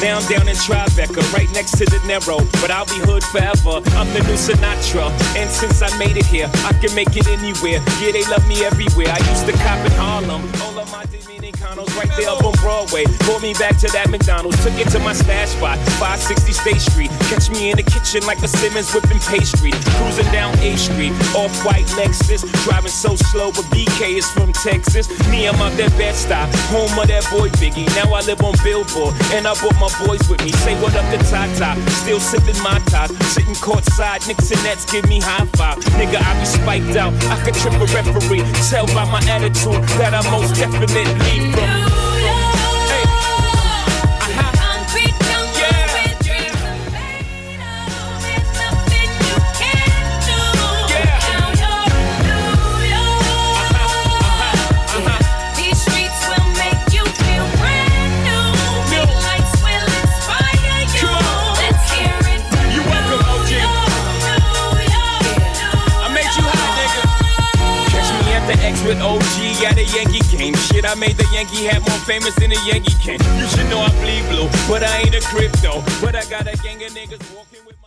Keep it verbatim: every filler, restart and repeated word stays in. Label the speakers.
Speaker 1: Down, down in Tribeca, right next to the Narrow. But I'll be hood forever. I'm the new Sinatra. And since I made it here, I can make it anywhere. Yeah, they love me everywhere. I used to cop in Harlem. All of my Dominicanos right there up on Broadway. Pulled me back to that McDonald's. Took it to my stash spot, five sixty State Street. Catch me in the kitchen like a Simmons whipping pastry. Cruising down A Street, off-white Lexus. Driving so slow, but B K is from Texas. Me, I'm out that Bed-Stuy, home of that boy Biggie. Now I live on Billboard, and I brought my boys with me. Say what up to Tata, still sipping my top. Sitting courtside, Knicks and Nets give me high five. Nigga, I be spiked out, I could trip a referee. Tell by my attitude that I most definitely from. With O G at a Yankee game. Shit, I made the Yankee hat more famous than a Yankee can. You should know I bleed blue, but I ain't a crypto. But I got a gang of niggas walking with